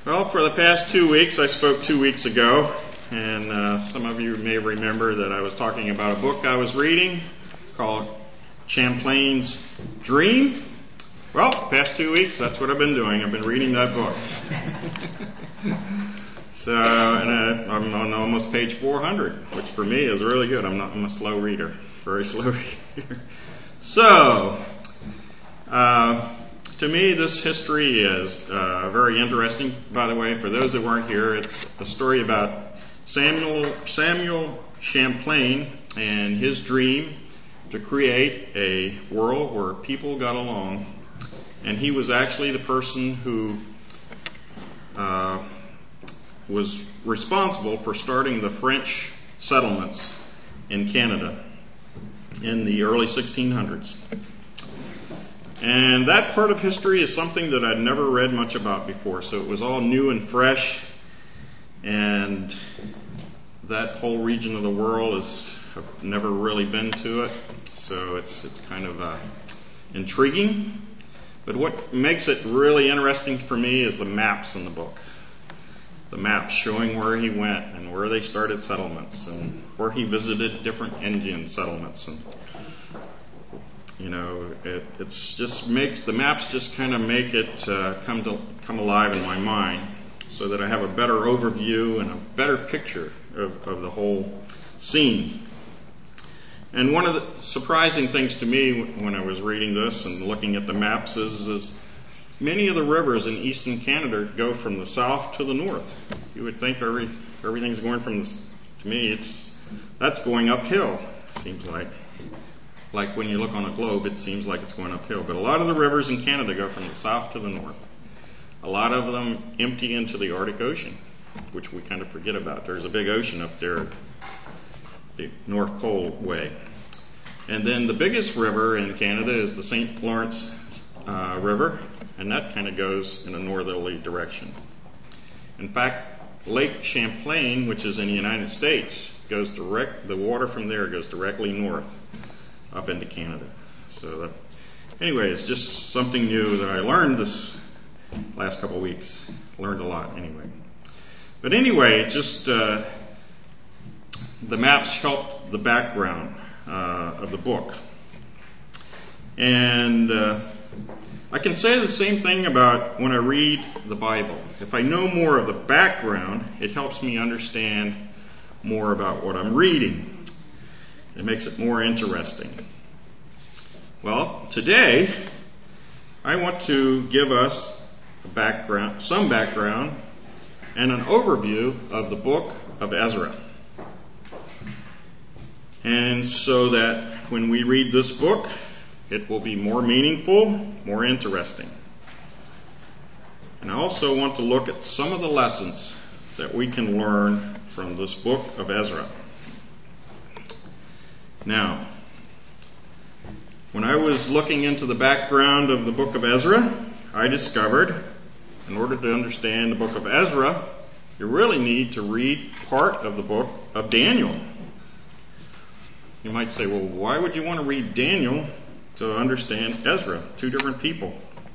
Well, for the past 2 weeks, I spoke 2 weeks ago, and some of you may remember that I was talking about a book I was reading called Champlain's Dream. Well, the past 2 weeks, that's what I've been doing. I've been reading that book. And I'm on almost page 400, which for me is really good. I'm a slow reader, very slow reader. So, to me, this history is very interesting. By the way, for those that weren't here, it's a story about Samuel Champlain and his dream to create a world where people got along. And he was actually the person who was responsible for starting the French settlements in Canada in the early 1600s. And that part of history is something that I'd never read much about before, so it was all new and fresh, and that whole region of the world I've never really been to it, so it's kind of intriguing. But what makes it really interesting for me is the maps in the book. The maps showing where he went and where they started settlements and where he visited different Indian settlements. And it's just makes the maps just kind of make it come alive in my mind, so that I have a better overview and a better picture of the whole scene. And one of the surprising things to me when I was reading this and looking at the maps is many of the rivers in eastern Canada go from the south to the north. You would think everything's going to me, that's going uphill, seems like. Like when you look on a globe, it seems like it's going uphill. But a lot of the rivers in Canada go from the south to the north. A lot of them empty into the Arctic Ocean, which we kind of forget about. There's a big ocean up there, the North Pole way. And then the biggest river in Canada is the St. Lawrence River, and that kind of goes in a northerly direction. In fact, Lake Champlain, which is in the United States, the water from there goes directly north up into Canada. So anyway, it's just something new that I learned this last couple of weeks. Learned a lot anyway. But anyway, just the maps helped the background of the book. And I can say the same thing about when I read the Bible. If I know more of the background, it helps me understand more about what I'm reading. It makes it more interesting. Well, today I want to give us some background and an overview of the book of Ezra. And so that when we read this book, it will be more meaningful, more interesting. And I also want to look at some of the lessons that we can learn from this book of Ezra. Now, when I was looking into the background of the book of Ezra, I discovered, in order to understand the book of Ezra, you really need to read part of the book of Daniel. You might say, well, why would you want to read Daniel to understand Ezra? Two different people.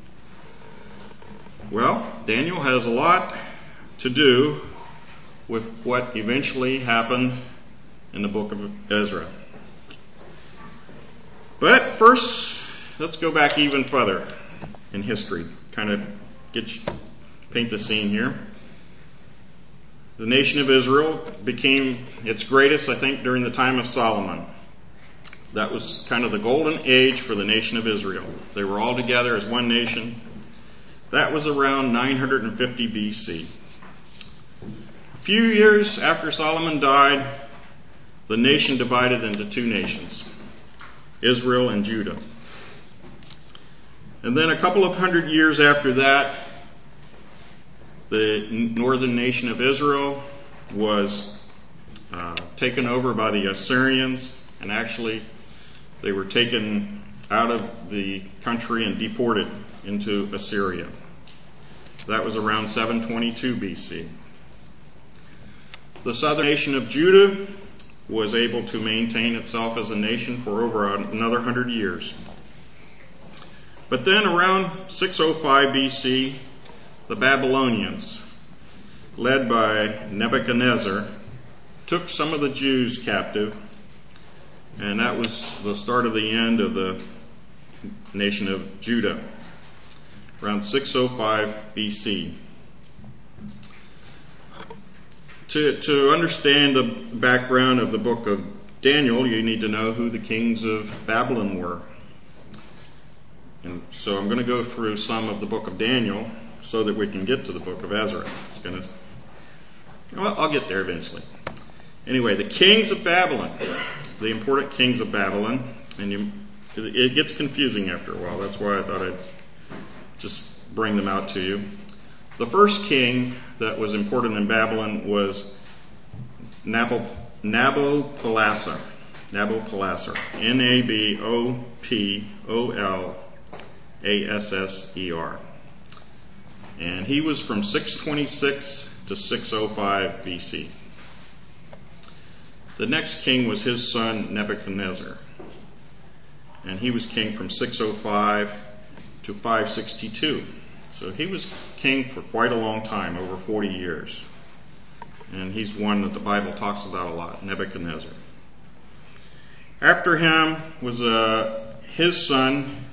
Well, Daniel has a lot to do with what eventually happened in the book of Ezra. But first, let's go back even further in history, kind of paint the scene here. The nation of Israel became its greatest, I think, during the time of Solomon. That was kind of the golden age for the nation of Israel. They were all together as one nation. That was around 950 BC. A few years after Solomon died, the nation divided into two nations, Israel and Judah. And then a couple of hundred years after that, the northern nation of Israel was taken over by the Assyrians, and actually they were taken out of the country and deported into Assyria. That was around 722 BC. The southern nation of Judah was able to maintain itself as a nation for over another 100 years. But then around 605 BC, the Babylonians led by Nebuchadnezzar, took some of the Jews captive, and that was the start of the end of the nation of Judah, around 605 BC. To understand the background of the book of Daniel, you need to know who the kings of Babylon were. And so I'm going to go through some of the book of Daniel so that we can get to the book of Ezra. I'll get there eventually. Anyway, the kings of Babylon, the important kings of Babylon, and it gets confusing after a while. That's why I thought I'd just bring them out to you. The first king that was important in Babylon was Nabopolassar. Nabopolassar. Nabopolassar. And he was from 626 to 605 BC. The next king was his son Nebuchadnezzar. And he was king from 605 to 562. So he was king for quite a long time, over 40 years. And he's one that the Bible talks about a lot, Nebuchadnezzar. After him was his son,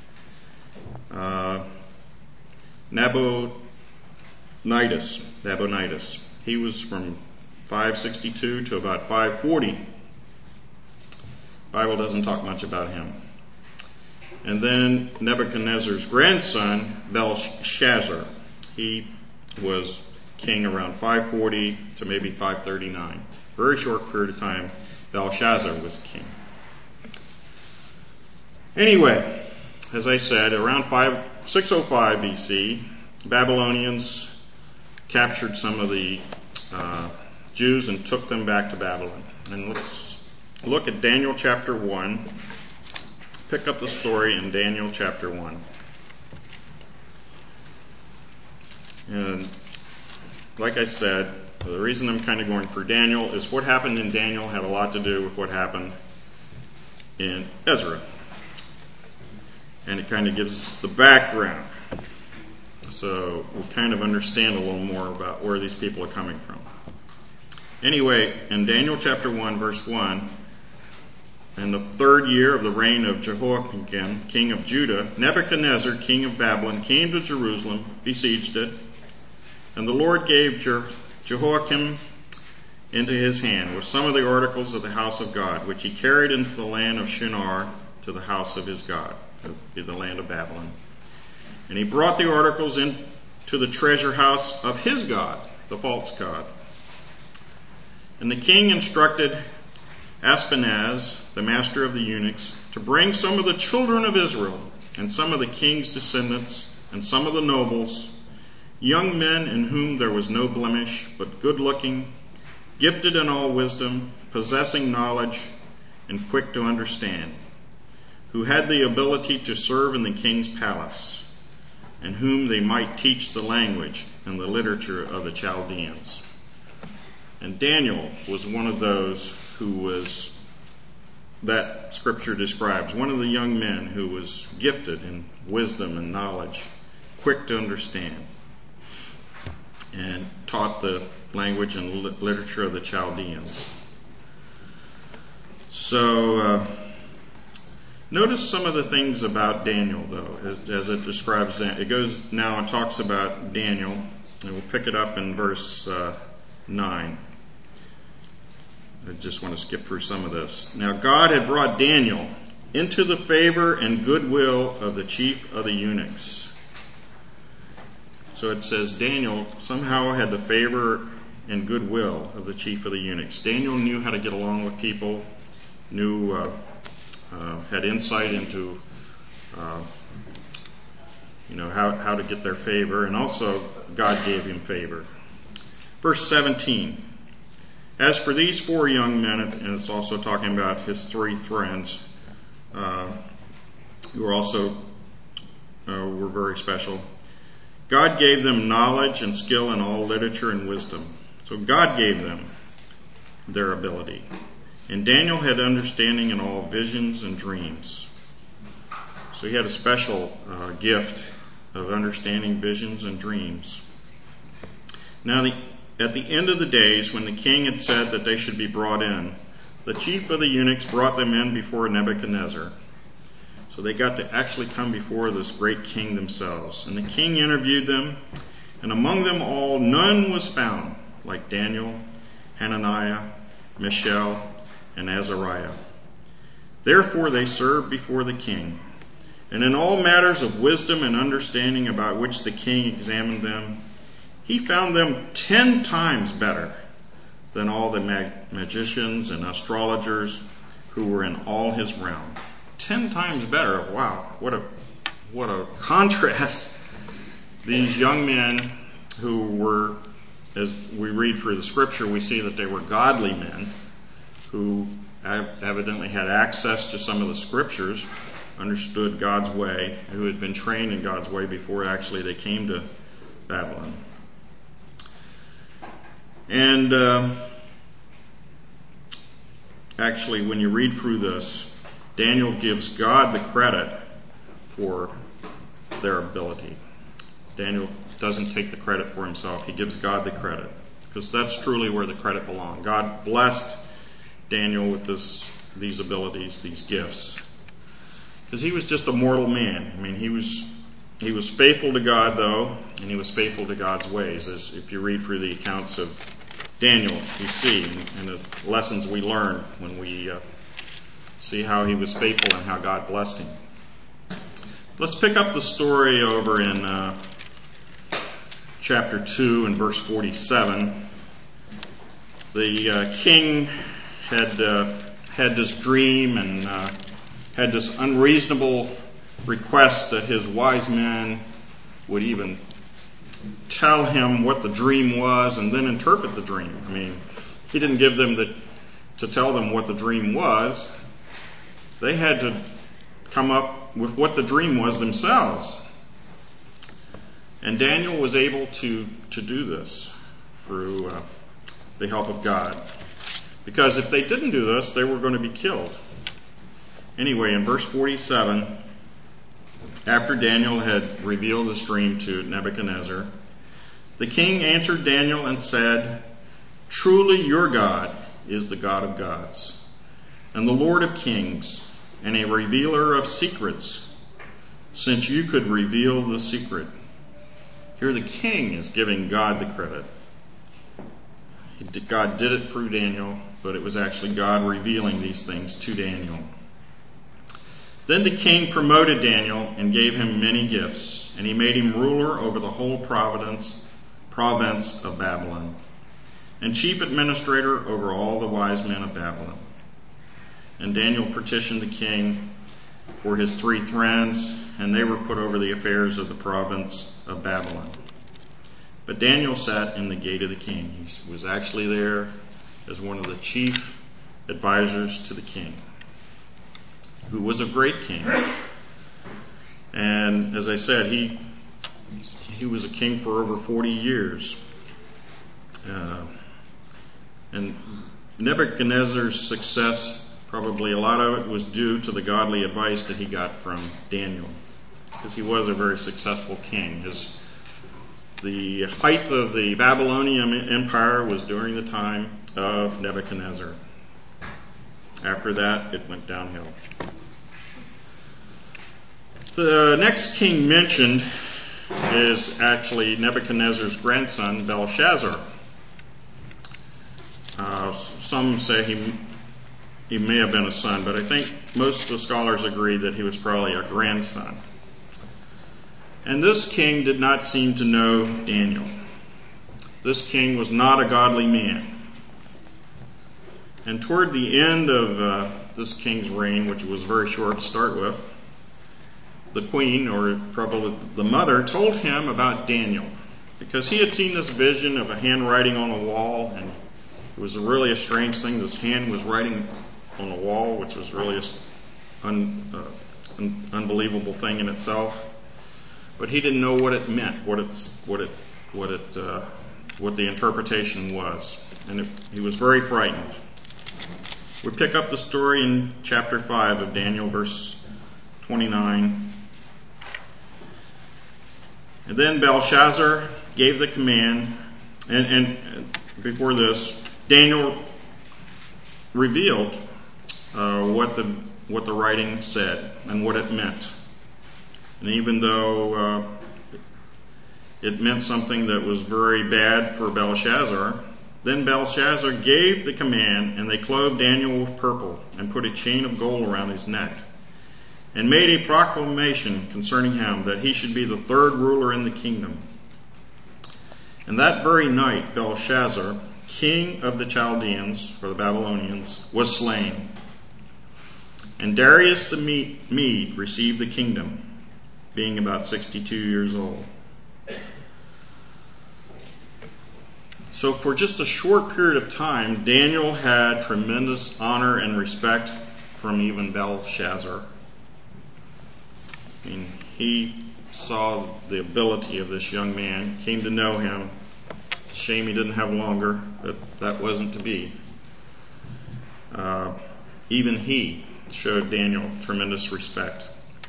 Nabonidus. He was from 562 to about 540. The Bible doesn't talk much about him. And then Nebuchadnezzar's grandson, Belshazzar. He was king around 540 to maybe 539. Very short period of time, Belshazzar was king. Anyway, as I said, around 605 BC, Babylonians captured some of the Jews and took them back to Babylon. And let's look at Daniel chapter 1. Pick up the story in Daniel chapter 1. And like I said, the reason I'm kind of going through Daniel is what happened in Daniel had a lot to do with what happened in Ezra. And it kind of gives us the background. So we kind of understand a little more about where these people are coming from. Anyway, in Daniel chapter 1, verse 1, in the third year of the reign of Jehoiakim, king of Judah, Nebuchadnezzar, king of Babylon, came to Jerusalem, besieged it, and the Lord gave Jehoiakim into his hand with some of the articles of the house of God, which he carried into the land of Shinar to the house of his God, the land of Babylon. And he brought the articles into the treasure house of his God, the false god. And the king instructed Ashpenaz, the master of the eunuchs, to bring some of the children of Israel and some of the king's descendants and some of the nobles, young men in whom there was no blemish, but good-looking, gifted in all wisdom, possessing knowledge, and quick to understand, who had the ability to serve in the king's palace, and whom they might teach the language and the literature of the Chaldeans. And Daniel was one of those who was, that scripture describes, one of the young men who was gifted in wisdom and knowledge, quick to understand, and taught the language and literature of the Chaldeans. So, notice some of the things about Daniel, though, as it describes that. It goes now and talks about Daniel, and we'll pick it up in verse 9. I just want to skip through some of this. Now God had brought Daniel into the favor and goodwill of the chief of the eunuchs. So it says Daniel somehow had the favor and goodwill of the chief of the eunuchs. Daniel knew how to get along with people, had insight into how to get their favor, and also God gave him favor. Verse 17. As for these four young men, and it's also talking about his three friends, who were also were very special. God gave them knowledge and skill in all literature and wisdom. So God gave them their ability. And Daniel had understanding in all visions and dreams. So he had a special gift of understanding visions and dreams. Now at the end of the days, when the king had said that they should be brought in, the chief of the eunuchs brought them in before Nebuchadnezzar. So they got to actually come before this great king themselves. And the king interviewed them, and among them all none was found like Daniel, Hananiah, Mishael, and Azariah. Therefore they served before the king. And in all matters of wisdom and understanding about which the king examined them, he found them 10 times better than all the magicians and astrologers who were in all his realm. 10 times better. Wow, what a contrast. These young men who were, as we read through the scripture, we see that they were godly men who evidently had access to some of the scriptures, understood God's way, who had been trained in God's way before actually they came to Babylon. And actually, when you read through this, Daniel gives God the credit for their ability. Daniel doesn't take the credit for himself. He gives God the credit, because that's truly where the credit belonged. God blessed Daniel with these abilities, these gifts, because he was just a mortal man. I mean, he was faithful to God, though, and he was faithful to God's ways. As if you read through the accounts of Daniel, you see, and the lessons we learn when we see how he was faithful and how God blessed him. Let's pick up the story over in chapter 2 and verse 47. The king had this dream and had this unreasonable request that his wise men would even tell him what the dream was and then interpret the dream. I mean, he didn't give them to tell them what the dream was. They had to come up with what the dream was themselves. And Daniel was able to do this through the help of God. Because if they didn't do this, they were going to be killed. Anyway, in verse 47, after Daniel had revealed this dream to Nebuchadnezzar, the king answered Daniel and said, "Truly your God is the God of gods, and the Lord of kings, and a revealer of secrets, since you could reveal the secret." Here the king is giving God the credit. God did it through Daniel, but it was actually God revealing these things to Daniel. Then the king promoted Daniel and gave him many gifts, and he made him ruler over the whole province of Babylon, and chief administrator over all the wise men of Babylon. And Daniel petitioned the king for his 3 friends, and they were put over the affairs of the province of Babylon. But Daniel sat in the gate of the king. He was actually there as one of the chief advisors to the king, who was a great king. And as I said, he was a king for over 40 years. And Nebuchadnezzar's success, probably a lot of it was due to the godly advice that he got from Daniel, because he was a very successful king. The height of the Babylonian Empire was during the time of Nebuchadnezzar. After that, it went downhill. The next king mentioned is actually Nebuchadnezzar's grandson, Belshazzar. Some say he may have been a son, but I think most of the scholars agree that he was probably a grandson. And this king did not seem to know Daniel. This king was not a godly man. And toward the end of this king's reign, which was very short to start with, the queen, or probably the mother, told him about Daniel, because he had seen this vision of a handwriting on a wall, and it was really a strange thing. This hand was writing on a wall, which was really an unbelievable thing in itself. But he didn't know what it meant, what the interpretation was, and he was very frightened. We pick up the story in chapter 5 of Daniel, verse 29. And then Belshazzar gave the command, And before this, Daniel revealed what the writing said and what it meant. And even though it meant something that was very bad for Belshazzar, then Belshazzar gave the command, and they clothed Daniel with purple and put a chain of gold around his neck, and made a proclamation concerning him that he should be the third ruler in the kingdom. And that very night Belshazzar, king of the Chaldeans, or the Babylonians, was slain. And Darius the Mede received the kingdom, being about 62 years old. So for just a short period of time, Daniel had tremendous honor and respect from even Belshazzar. I mean, he saw the ability of this young man, came to know him. It's a shame he didn't have longer, but that wasn't to be. Even he showed Daniel tremendous respect.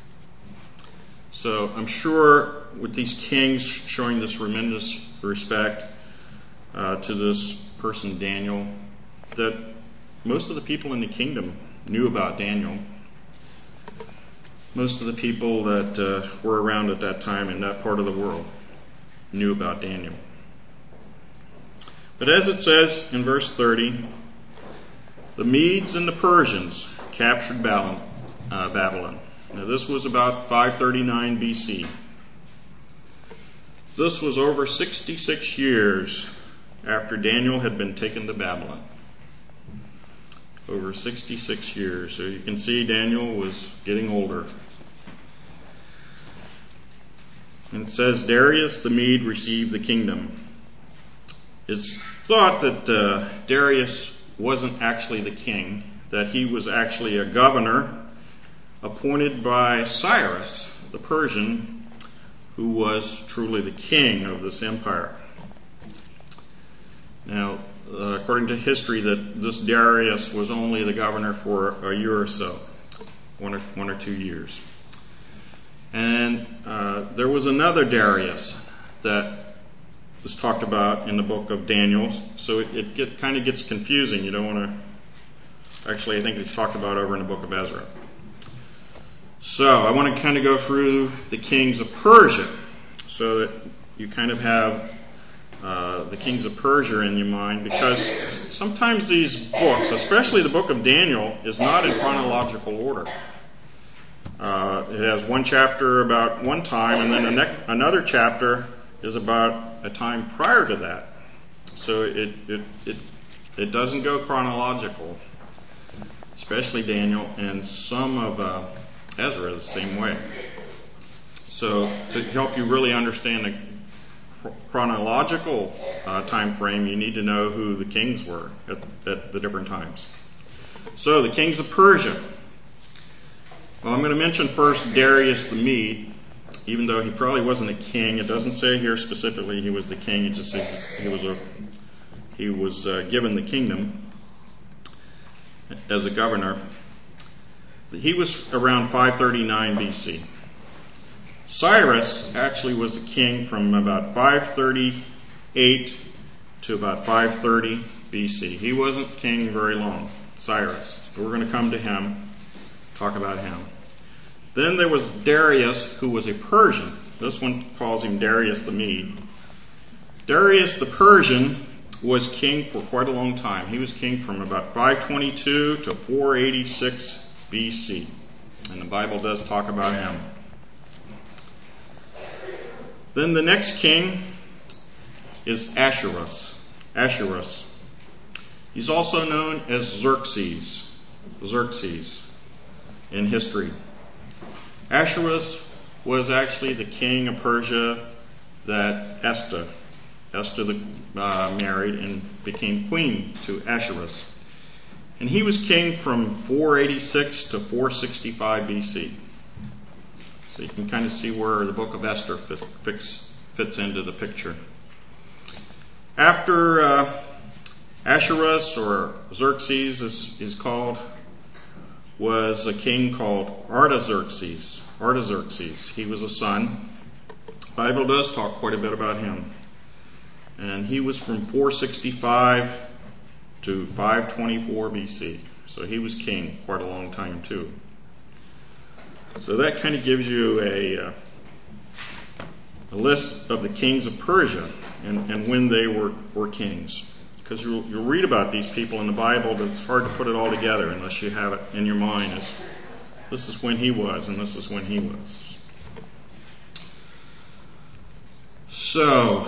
So I'm sure with these kings showing this tremendous respect to this person Daniel, that most of the people in the kingdom knew about Daniel. Most of the people that were around at that time in that part of the world knew about Daniel. But as it says in verse 30, the Medes and the Persians captured Babylon. Now this was about 539 BC. This was over 66 years after Daniel had been taken to Babylon. Over 66 years. So you can see Daniel was getting older. And it says Darius the Mede received the kingdom. It's thought that Darius wasn't actually the king, that he was actually a governor appointed by Cyrus the Persian, who was truly the king of this empire. Now, according to history, that this Darius was only the governor for a year or so, one or 2 years. And there was another Darius that was talked about in the book of Daniel, so it kind of gets confusing. You don't want to... Actually, I think it's talked about over in the book of Ezra. So I want to kind of go through the kings of Persia, so that you kind of have the kings of Persia in your mind, because sometimes these books, especially the book of Daniel, is not in chronological order. It has one chapter about one time, and then another chapter is about a time prior to that. So it doesn't go chronological, especially Daniel, and some of Ezra is the same way. So to help you really understand the chronological time frame, you need to know who the kings were at the different times. So the kings of Persia. Well, I'm going to mention first Darius the Mede, even though he probably wasn't a king. It doesn't say here specifically he was the king. It just says he was given the kingdom as a governor. He was around 539 BC. Cyrus actually was the king from about 538 to about 530 BC. He wasn't king very long, Cyrus. But we're going to come to him, talk about him. Then there was Darius, who was a Persian. This one calls him Darius the Mede. Darius the Persian was king for quite a long time. He was king from about 522 to 486 BC. And the Bible does talk about him. Then the next king is Ahasuerus. Ahasuerus. He's also known as Xerxes. Xerxes in history. Ahasuerus was actually the king of Persia that Esther married and became queen to Ahasuerus. And he was king from 486 to 465 BC. So you can kind of see where the book of Esther fits into the picture. After Ahasuerus, or Xerxes is called, was a king called Artaxerxes. Artaxerxes. He was a son. The Bible does talk quite a bit about him. And he was from 465 to 524 BC. So he was king quite a long time too. So that kind of gives you a list of the kings of Persia and when they were kings. Because you'll read about these people in the Bible, but it's hard to put it all together unless you have it in your mind as this is when he was and this is when he was. So,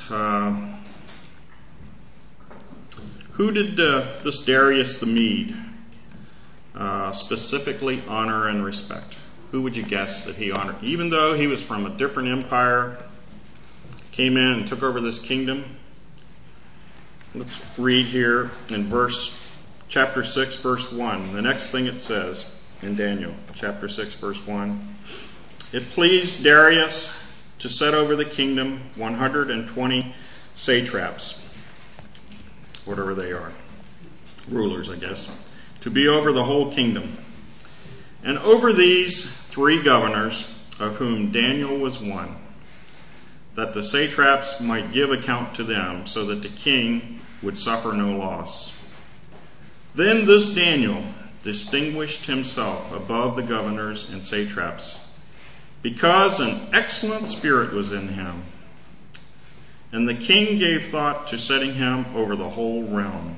who did this Darius the Mede specifically honor and respect? Who would you guess that he honored? Even though he was from a different empire, came in and took over this kingdom. Let's read here in chapter 6, verse 1. The next thing it says in Daniel, chapter 6, verse 1. It pleased Darius to set over the kingdom 120 satraps, whatever they are, rulers, I guess, to be over the whole kingdom. And over these 3 governors, of whom Daniel was one, that the satraps might give account to them, so that the king would suffer no loss. Then this Daniel distinguished himself above the governors and satraps, because an excellent spirit was in him. And the king gave thought to setting him over the whole realm.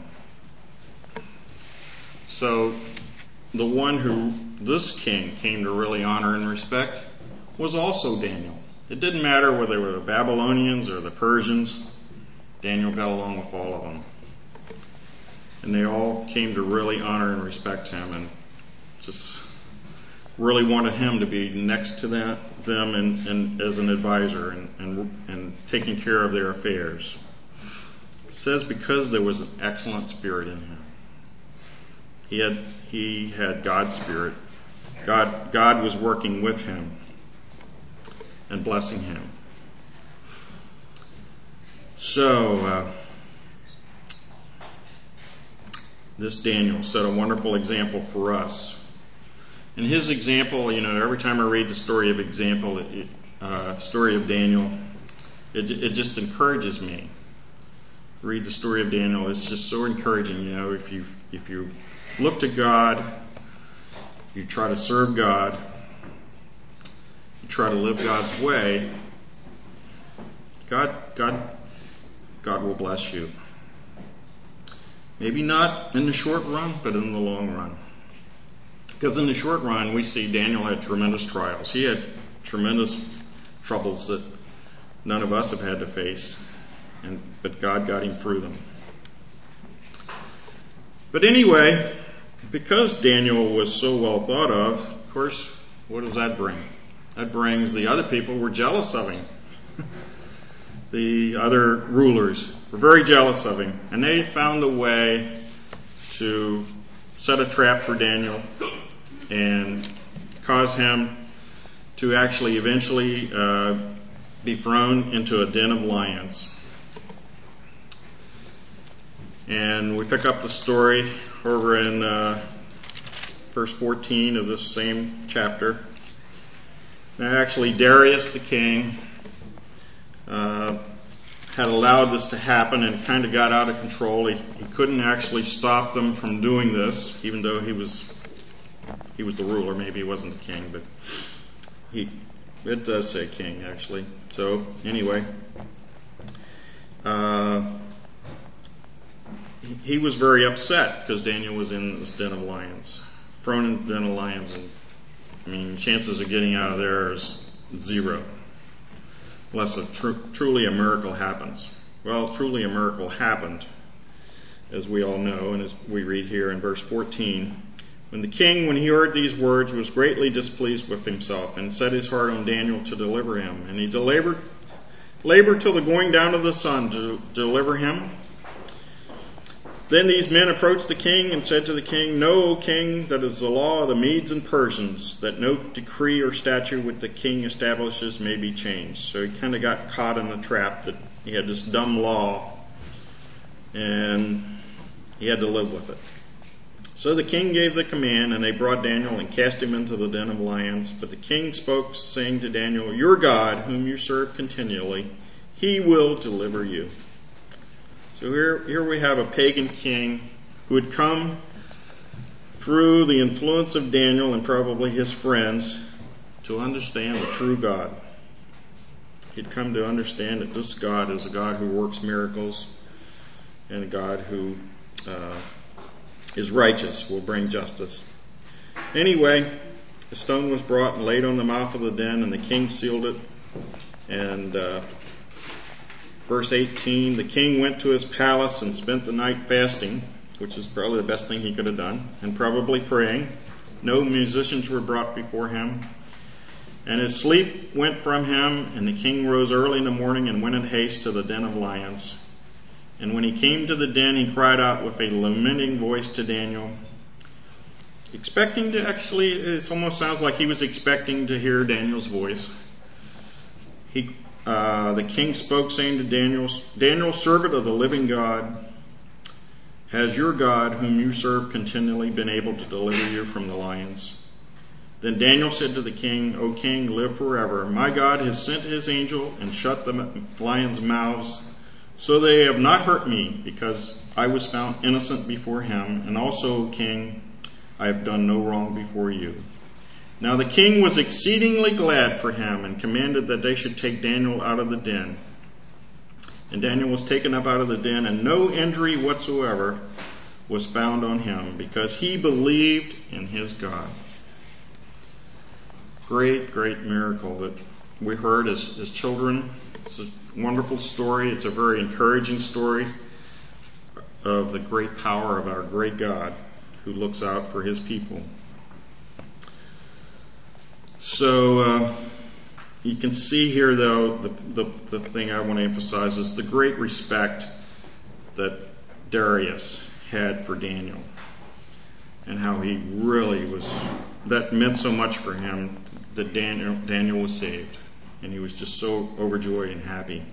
So the one who this king came to really honor and respect was also Daniel. It didn't matter whether they were the Babylonians or the Persians. Daniel got along with all of them. And they all came to really honor and respect him and just really wanted him to be next to them and as an advisor and taking care of their affairs. It says because there was an excellent spirit in him. He had God's spirit. God was working with him and blessing him. So this Daniel set a wonderful example for us. And his example, every time I read the story of Daniel, it just encourages me. Read the story of Daniel. It's just so encouraging. If you look to God, you try to serve God, you try to live God's way, God will bless you. Maybe not in the short run, but in the long run. Because in the short run, we see Daniel had tremendous trials. He had tremendous troubles that none of us have had to face, but God got him through them. But anyway, because Daniel was so well thought of course, what does that bring? That brings the other people were jealous of him. The other rulers were very jealous of him, and they found a way to set a trap for Daniel and cause him to actually eventually be thrown into a den of lions. And we pick up the story over in verse 14 of this same chapter. Now, actually, Darius the king had allowed this to happen and kind of got out of control. He couldn't actually stop them from doing this, even though he was the ruler. Maybe he wasn't the king, but it does say king, actually. So, anyway, he was very upset because Daniel was in this den of lions, thrown in the den of lions, and chances of getting out of there is 0, unless truly a miracle happens. Well, truly a miracle happened, as we all know, and as we read here in verse 14. When the king, when he heard these words, was greatly displeased with himself, and set his heart on Daniel to deliver him. And he labored till the going down of the sun to deliver him. Then these men approached the king and said to the king, "Know, O king, that is the law of the Medes and Persians, that no decree or statute which the king establishes may be changed." So he kind of got caught in the trap that he had this dumb law, and he had to live with it. So the king gave the command, and they brought Daniel and cast him into the den of lions. But the king spoke, saying to Daniel, "Your God, whom you serve continually, he will deliver you." So here we have a pagan king who had come through the influence of Daniel and probably his friends to understand the true God. He'd come to understand that this God is a God who works miracles and a God who is righteous, will bring justice. Anyway, the stone was brought and laid on the mouth of the den, and the king sealed it. And verse 18, the king went to his palace and spent the night fasting, which is probably the best thing he could have done, and probably praying. No musicians were brought before him. And his sleep went from him, and the king rose early in the morning and went in haste to the den of lions. And when he came to the den, he cried out with a lamenting voice to Daniel, expecting to actually, it almost sounds like he was expecting to hear Daniel's voice. The king spoke, saying to Daniel, Daniel, servant of the living God, has your God, whom you serve continually, been able to deliver you from the lions? Then Daniel said to the king, O king, live forever. My God has sent his angel and shut the lions' mouths, so they have not hurt me, because I was found innocent before him. And also, O king, I have done no wrong before you. Now the king was exceedingly glad for him, and commanded that they should take Daniel out of the den. And Daniel was taken up out of the den, and no injury whatsoever was found on him, because he believed in his God. Great, great miracle that we heard as children. It's a wonderful story. It's a very encouraging story of the great power of our great God who looks out for his people. So you can see here, though, the thing I want to emphasize is the great respect that Darius had for Daniel, and how he really was, that meant so much for him that Daniel was saved, and he was just so overjoyed and happy.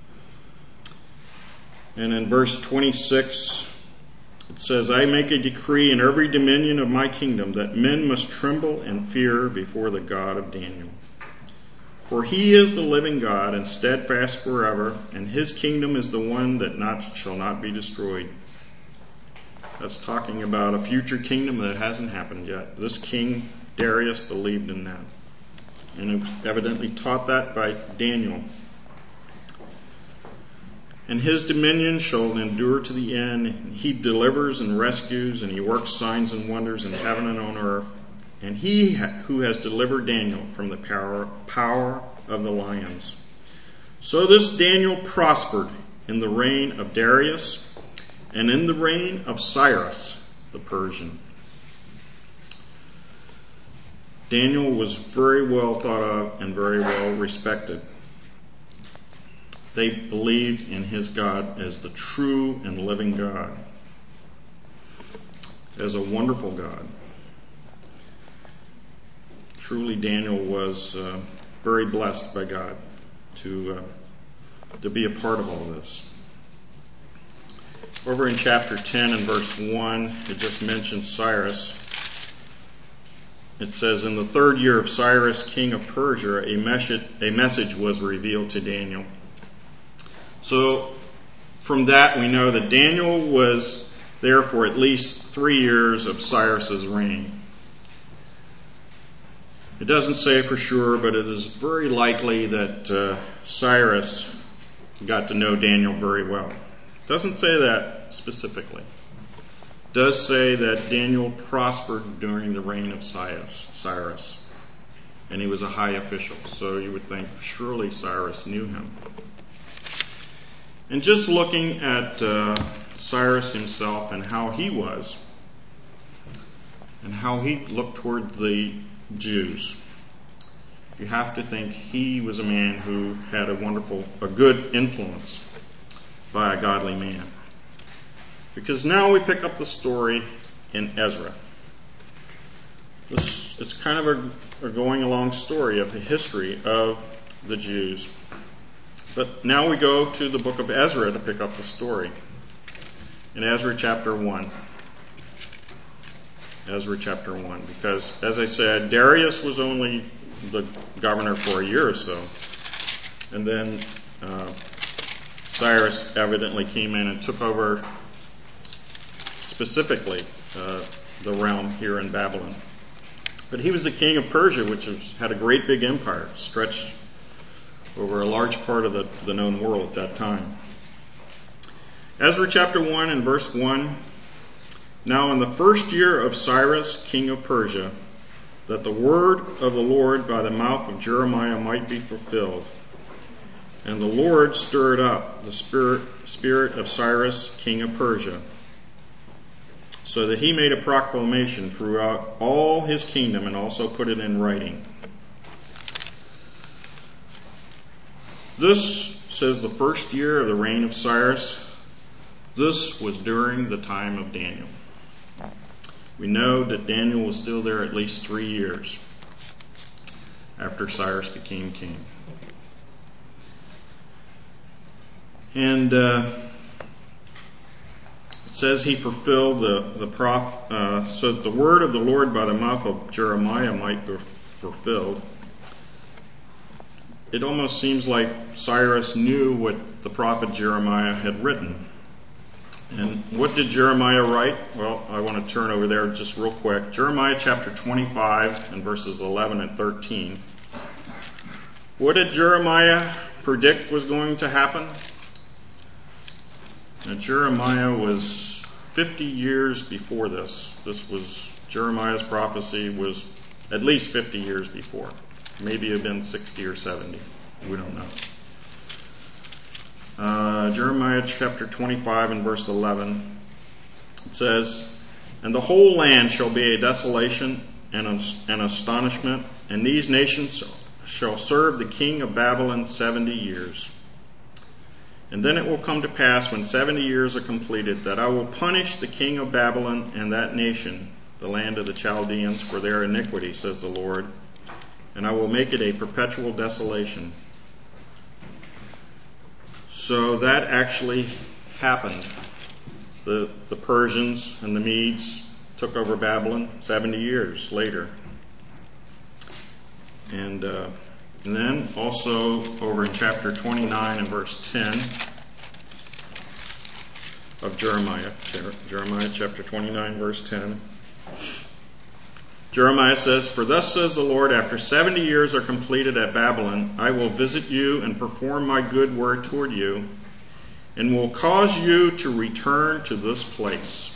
And in verse 26, it says, I make a decree in every dominion of my kingdom that men must tremble and fear before the God of Daniel. For he is the living God and steadfast forever, and his kingdom is the one that shall not be destroyed. That's talking about a future kingdom that hasn't happened yet. This king, Darius, believed in that, and it was evidently taught that by Daniel. And his dominion shall endure to the end. He delivers and rescues, and he works signs and wonders in heaven and on earth. And he who has delivered Daniel from the power of the lions. So this Daniel prospered in the reign of Darius and in the reign of Cyrus the Persian. Daniel was very well thought of and very well respected. They believed in his God as the true and living God, as a wonderful God. Truly, Daniel was very blessed by God to be a part of all this. Over in chapter 10 and verse 1, it just mentions Cyrus. It says, in the third year of Cyrus, king of Persia, a message was revealed to Daniel. So from that we know that Daniel was there for at least 3 years of Cyrus's reign. It doesn't say for sure, but it is very likely that Cyrus got to know Daniel very well. It doesn't say that specifically. It does say that Daniel prospered during the reign of Cyrus, and he was a high official, so you would think surely Cyrus knew him. And just looking at Cyrus himself and how he was, and how he looked toward the Jews, you have to think he was a man who had a good influence by a godly man. Because now we pick up the story in Ezra. It's kind of a going along story of the history of the Jews. But now we go to the book of Ezra to pick up the story. In Ezra chapter 1. Ezra chapter 1. Because, as I said, Darius was only the governor for a year or so. And then Cyrus evidently came in and took over specifically the realm here in Babylon. But he was the king of Persia, which had a great big empire, stretched over a large part of the known world at that time. Ezra chapter 1 and verse 1. Now in the first year of Cyrus, king of Persia, that the word of the Lord by the mouth of Jeremiah might be fulfilled. And the Lord stirred up the spirit of Cyrus, king of Persia, so that he made a proclamation throughout all his kingdom and also put it in writing. This says the first year of the reign of Cyrus. This was during the time of Daniel. We know that Daniel was still there at least 3 years after Cyrus became king. And it says he fulfilled so that the word of the Lord by the mouth of Jeremiah might be fulfilled. It almost seems like Cyrus knew what the prophet Jeremiah had written. And what did Jeremiah write? Well, I want to turn over there just real quick. Jeremiah chapter 25 and verses 11 and 13. What did Jeremiah predict was going to happen? Now, Jeremiah was 50 years before this. Jeremiah's prophecy was at least 50 years before. Maybe it had been 60 or 70. We don't know. Jeremiah chapter 25 and verse 11. It says, And the whole land shall be a desolation and an astonishment, and these nations shall serve the king of Babylon 70 years. And then it will come to pass, when 70 years are completed, that I will punish the king of Babylon and that nation, the land of the Chaldeans, for their iniquity, says the Lord, and I will make it a perpetual desolation. So that actually happened. The Persians and the Medes took over Babylon 70 years later. And then also over in chapter 29 and verse 10 of Jeremiah chapter 29 verse 10. Jeremiah says, For thus says the Lord, after 70 years are completed at Babylon, I will visit you and perform my good word toward you, and will cause you to return to this place.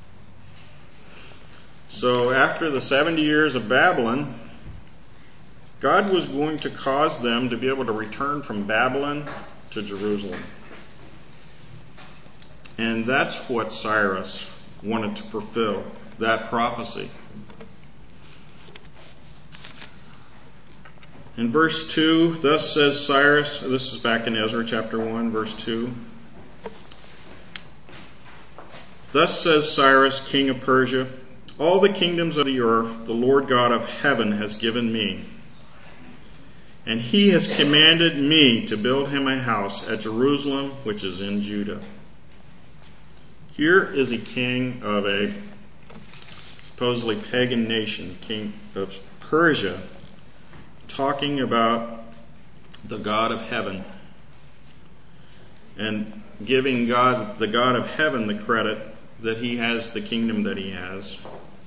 So after the 70 years of Babylon, God was going to cause them to be able to return from Babylon to Jerusalem. And that's what Cyrus wanted to fulfill, that prophecy. In verse 2, thus says Cyrus, this is back in Ezra chapter 1, verse 2. Thus says Cyrus, king of Persia, all the kingdoms of the earth the Lord God of heaven has given me. And he has commanded me to build him a house at Jerusalem, which is in Judah. Here is a king of a supposedly pagan nation, king of Persia, talking about the God of heaven and giving God, the God of heaven, the credit that he has the kingdom that he has,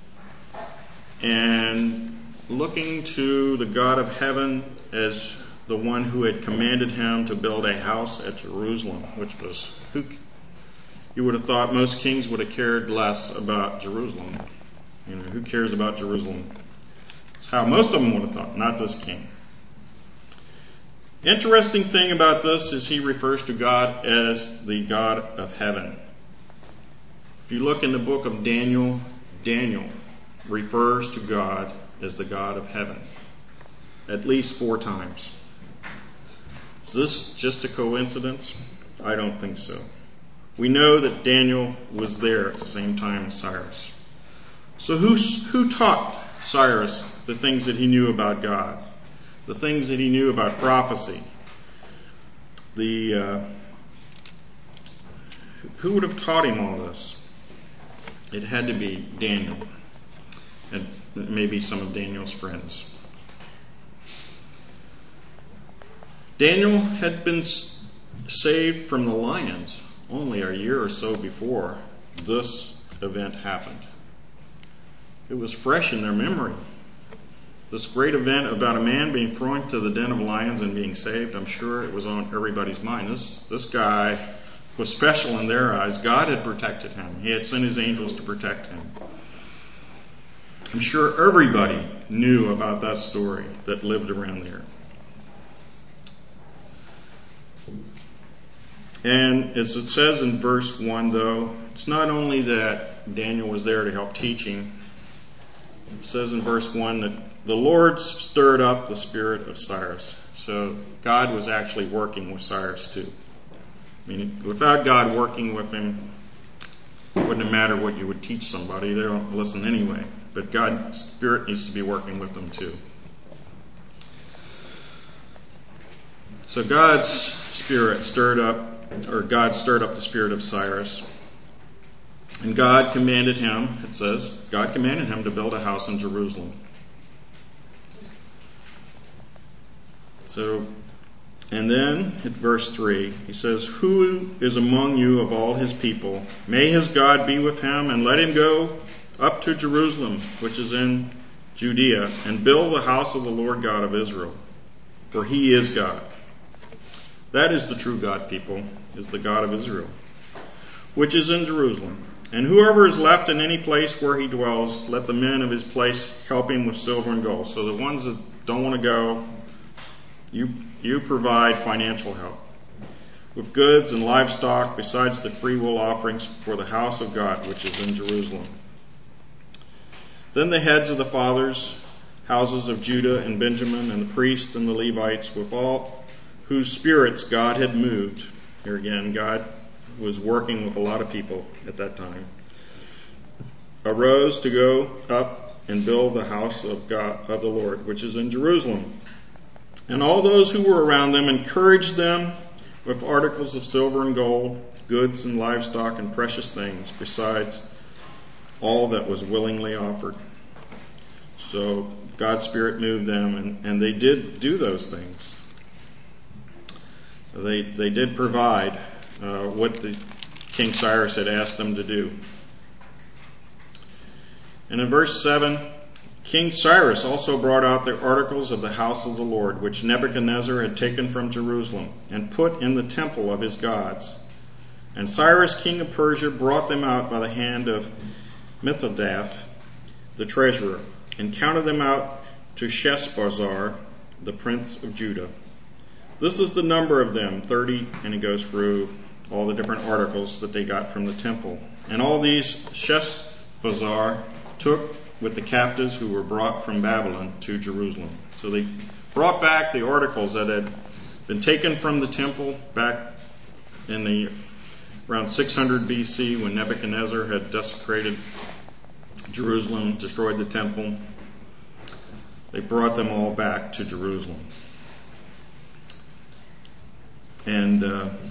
and looking to the God of heaven as the one who had commanded him to build a house at Jerusalem, which was, you would have thought most kings would have cared less about Jerusalem. Who cares about Jerusalem? That's how most of them would have thought, not this king. Interesting thing about this is he refers to God as the God of heaven. If you look in the book of Daniel, Daniel refers to God as the God of heaven at least 4 times. Is this just a coincidence? I don't think so. We know that Daniel was there at the same time as Cyrus. So who taught Cyrus the things that he knew about God? The things that he knew about prophecy? Who would have taught him all this? It had to be Daniel, and maybe some of Daniel's friends. Daniel had been saved from the lions only a year or so before this event happened. It was fresh in their memory. This great event about a man being thrown to the den of lions and being saved, I'm sure it was on everybody's mind. This guy was special in their eyes. God had protected him. He had sent his angels to protect him. I'm sure everybody knew about that story that lived around there. And as it says in verse 1, though, it's not only that Daniel was there to help teaching. It says in verse 1 that the Lord stirred up the spirit of Cyrus. So God was actually working with Cyrus too. I mean, without God working with him, it wouldn't matter what you would teach somebody. They don't listen anyway. But God's Spirit needs to be working with them too. So God stirred up the spirit of Cyrus. And God commanded him, it says, God commanded him to build a house in Jerusalem. So, and then at verse 3, he says, who is among you of all his people? May his God be with him, and let him go up to Jerusalem, which is in Judea, and build the house of the Lord God of Israel. For he is God. That is the true God, people, is the God of Israel, which is in Jerusalem. And whoever is left in any place where he dwells, let the men of his place help him with silver and gold. So the ones that don't want to go, you provide financial help with goods and livestock, besides the freewill offerings for the house of God, which is in Jerusalem. Then the heads of the fathers' houses of Judah and Benjamin, and the priests and the Levites, with all whose spirits God had moved. Here again, God was working with a lot of people at that time, arose to go up and build the house of God, of the Lord, which is in Jerusalem. And all those who were around them encouraged them with articles of silver and gold, goods and livestock and precious things, besides all that was willingly offered. So God's Spirit moved them, and they did do those things. They did provide what the King Cyrus had asked them to do. And in verse 7, King Cyrus also brought out the articles of the house of the Lord, which Nebuchadnezzar had taken from Jerusalem, and put in the temple of his gods. And Cyrus, king of Persia, brought them out by the hand of Mithridates, the treasurer, and counted them out to Sheshbazzar, the prince of Judah. This is the number of them, 30, and it goes through all the different articles that they got from the temple. And all these Sheshbazzar took with the captives who were brought from Babylon to Jerusalem. So they brought back the articles that had been taken from the temple back in the around 600 BC when Nebuchadnezzar had desecrated Jerusalem, destroyed the temple. They brought them all back to Jerusalem. And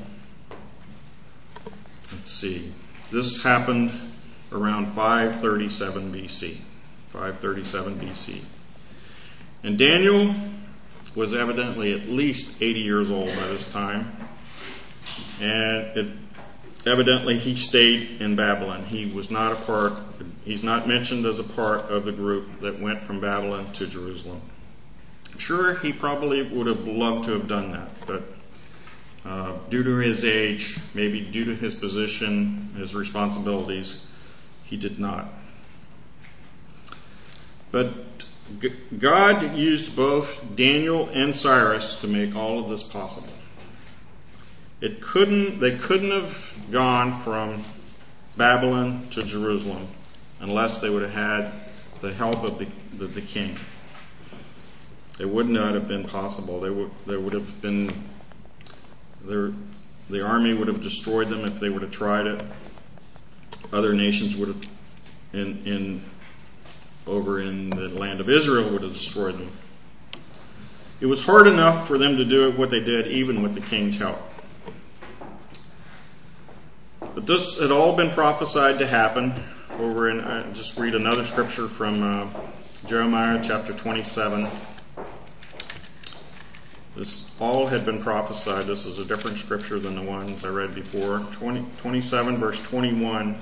let's see, this happened around 537 BC. 537 BC. And Daniel was evidently at least 80 years old by this time. And evidently he stayed in Babylon. He's not mentioned as a part of the group that went from Babylon to Jerusalem. I'm sure he probably would have loved to have done that, but due to his age, maybe due to his position, his responsibilities, he did not. But God used both Daniel and Cyrus to make all of this possible. They couldn't have gone from Babylon to Jerusalem unless they would have had the help of the king. It would not have been possible. They would have been, the army would have destroyed them if they would have tried it. Other nations would have, over in the land of Israel, would have destroyed them. It was hard enough for them to do what they did, even with the king's help. But this had all been prophesied to happen. Over in, just read another scripture from Jeremiah chapter 27. This all had been prophesied. This is a different scripture than the ones I read before. 27 verse 21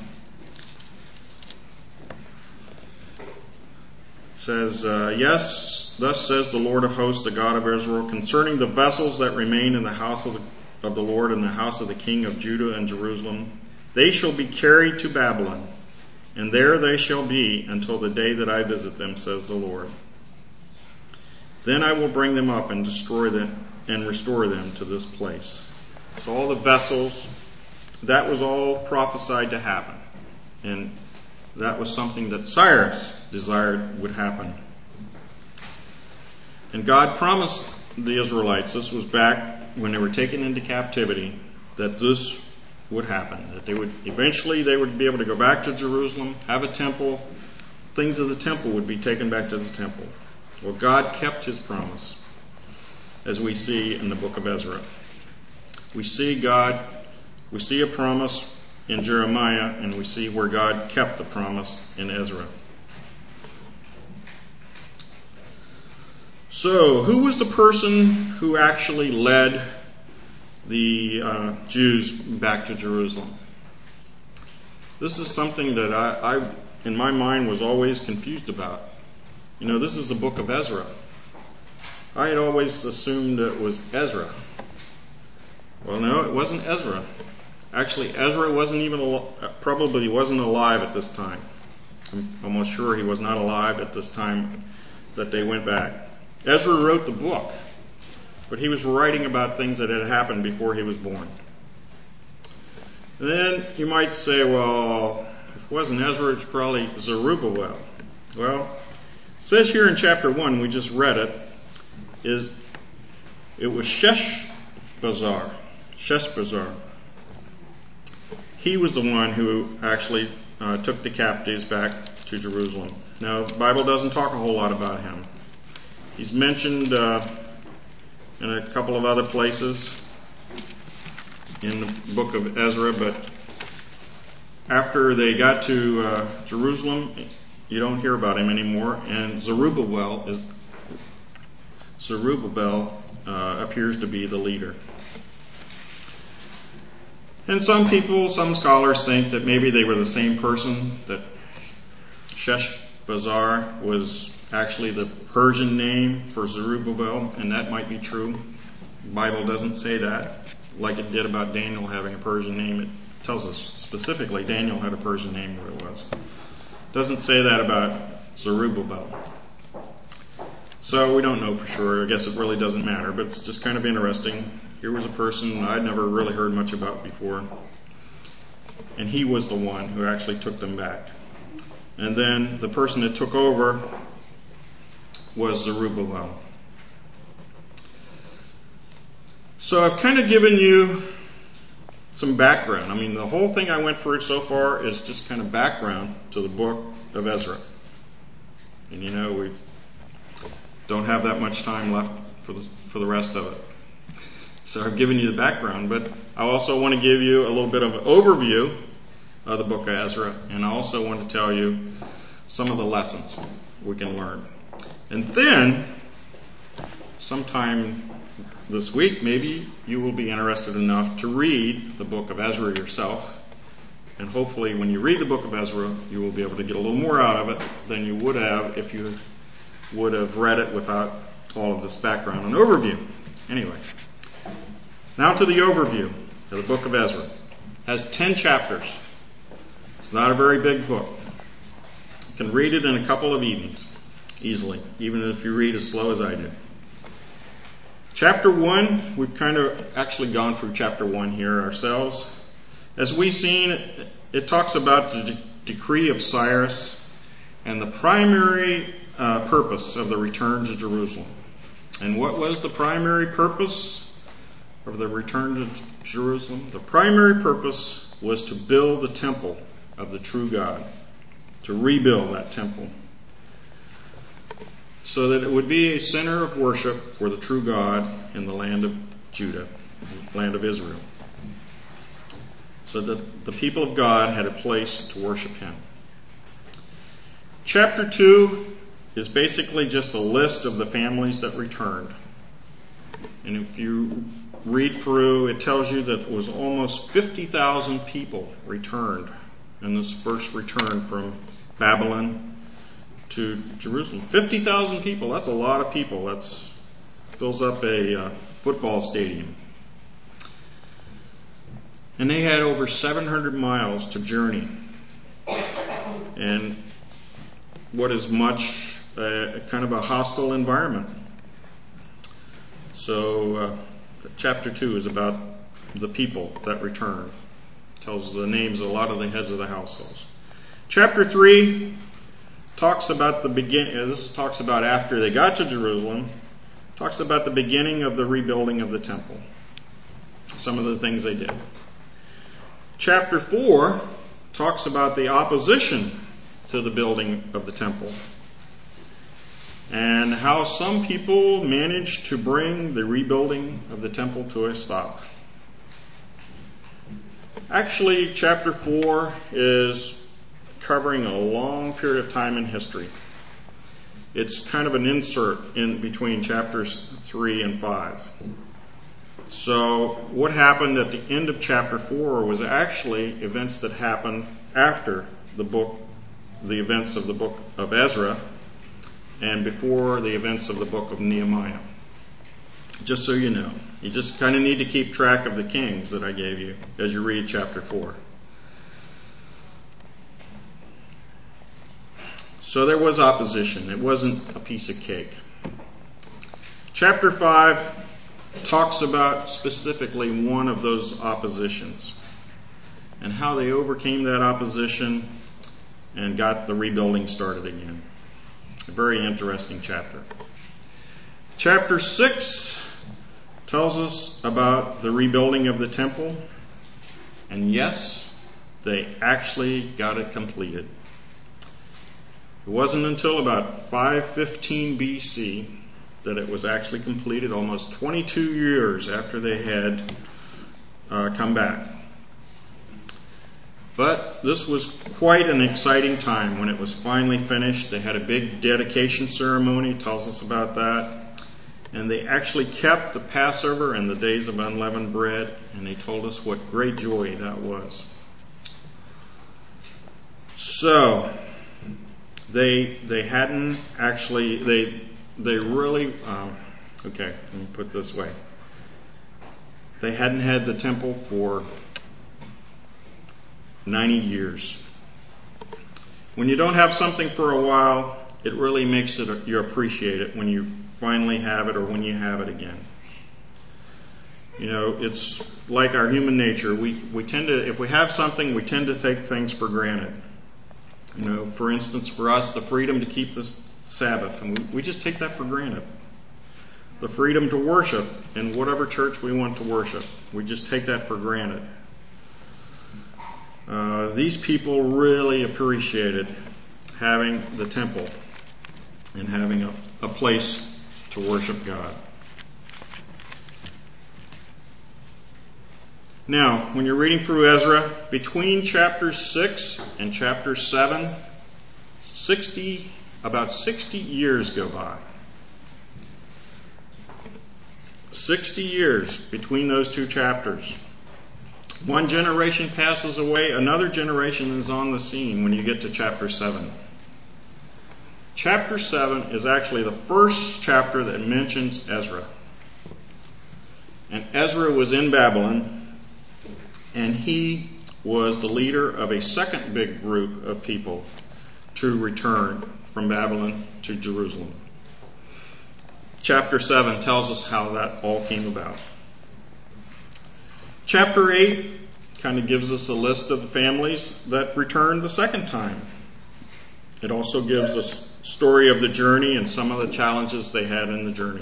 says, Yes, thus says the Lord of hosts, the God of Israel, concerning the vessels that remain in the house of the Lord and the house of the king of Judah and Jerusalem, they shall be carried to Babylon, and there they shall be until the day that I visit them, says the Lord. Then I will bring them up and destroy them and restore them to this place. So all the vessels, that was all prophesied to happen. And that was something that Cyrus desired would happen. And God promised the Israelites, this was back when they were taken into captivity, that this would happen. That they would be able to go back to Jerusalem, have a temple. Things of the temple would be taken back to the temple. Well, God kept His promise, as we see in the book of Ezra. We see a promise in Jeremiah, and we see where God kept the promise in Ezra. So, who was the person who actually led the Jews back to Jerusalem? This is something that I, in my mind, was always confused about. You know, this is the book of Ezra. I had always assumed it was Ezra. Well, no, it wasn't Ezra. Actually, Ezra probably wasn't alive at this time. I'm almost sure he was not alive at this time that they went back. Ezra wrote the book, but he was writing about things that had happened before he was born. And then you might say, well, if it wasn't Ezra, it's probably Zerubbabel. Well, it says here in chapter 1, we just read it, it was Sheshbazzar. He was the one who actually took the captives back to Jerusalem. Now, the Bible doesn't talk a whole lot about him. He's mentioned in a couple of other places in the book of Ezra, but after they got to Jerusalem, you don't hear about him anymore, and Zerubbabel appears to be the leader. And some scholars think that maybe they were the same person, that Sheshbazzar was actually the Persian name for Zerubbabel, and that might be true. The Bible doesn't say that, like it did about Daniel having a Persian name. It tells us specifically Daniel had a Persian name, what it was. It doesn't say that about Zerubbabel. So we don't know for sure. I guess it really doesn't matter, but it's just kind of interesting. Here was a person I'd never really heard much about before, and he was the one who actually took them back. And then the person that took over was Zerubbabel. So I've kind of given you some background. I mean, the whole thing I went through so far is just kind of background to the book of Ezra. And you know, we don't have that much time left for the rest of it. So I've given you the background, but I also want to give you a little bit of an overview of the book of Ezra, and I also want to tell you some of the lessons we can learn. And then, sometime this week, maybe you will be interested enough to read the book of Ezra yourself. And hopefully when you read the book of Ezra, you will be able to get a little more out of it than you would have if you would have read it without all of this background and overview. Anyway, now to the overview of the book of Ezra. It has 10 chapters. It's not a very big book. You can read it in a couple of evenings easily, even if you read as slow as I do. Chapter 1, we've kind of actually gone through chapter 1 here ourselves. As we've seen, it talks about the decree of Cyrus and the primary purpose of the return to Jerusalem. And what was the primary purpose of the return to Jerusalem? The primary purpose was to build the temple of the true God, to rebuild that temple, so that it would be a center of worship for the true God in the land of Judah, the land of Israel. So that the people of God had a place to worship Him. Chapter 2 is basically just a list of the families that returned. And if you read through, it tells you that it was almost 50,000 people returned in this first return from Babylon to Jerusalem. 50,000 people, that's a lot of people. That fills up a football stadium. And they had over 700 miles to journey. And what is much kind of a hostile environment. So chapter 2 is about the people that return. Tells the names of a lot of the heads of the households. Chapter 3 talks about the beginning. This talks about after they got to Jerusalem. Talks about the beginning of the rebuilding of the temple. Some of the things they did. Chapter 4 talks about the opposition to the building of the temple and how some people managed to bring the rebuilding of the temple to a stop. Actually, chapter 4 is covering a long period of time in history. It's kind of an insert in between chapters 3 and 5. So what happened at the end of chapter 4 was actually events that happened after the events of the book of Ezra and before the events of the book of Nehemiah. Just so you know. You just kind of need to keep track of the kings that I gave you as you read chapter 4. So there was opposition. It wasn't a piece of cake. Chapter 5 talks about specifically one of those oppositions and how they overcame that opposition and got the rebuilding started again. A very interesting chapter. Chapter 6 tells us about the rebuilding of the temple. And yes, they actually got it completed. It wasn't until about 515 BC that it was actually completed, almost 22 years after they had come back. But this was quite an exciting time when it was finally finished. They had a big dedication ceremony, tells us about that. And they actually kept the Passover and the days of unleavened bread, and they told us what great joy that was. So, they hadn't actually, they really, okay, let me put it this way. They hadn't had the temple for 90 years. When you don't have something for a while, it really makes it, you appreciate it when you finally have it or when you have it again. You know, it's like our human nature. We tend to, if we have something, we tend to take things for granted. You know, for instance, for us, the freedom to keep the Sabbath, and we just take that for granted. The freedom to worship in whatever church we want to worship, we just take that for granted. These people really appreciated having the temple and having a place to worship God. Now, when you're reading through Ezra, between chapter 6 and chapter 7, about 60 years go by. 60 years between those two chapters. One generation passes away, another generation is on the scene when you get to chapter 7. Chapter 7 is actually the first chapter that mentions Ezra. And Ezra was in Babylon, and he was the leader of a second big group of people to return from Babylon to Jerusalem. Chapter 7 tells us how that all came about. Chapter 8 kind of gives us a list of the families that returned the second time. It also gives us a story of the journey and some of the challenges they had in the journey.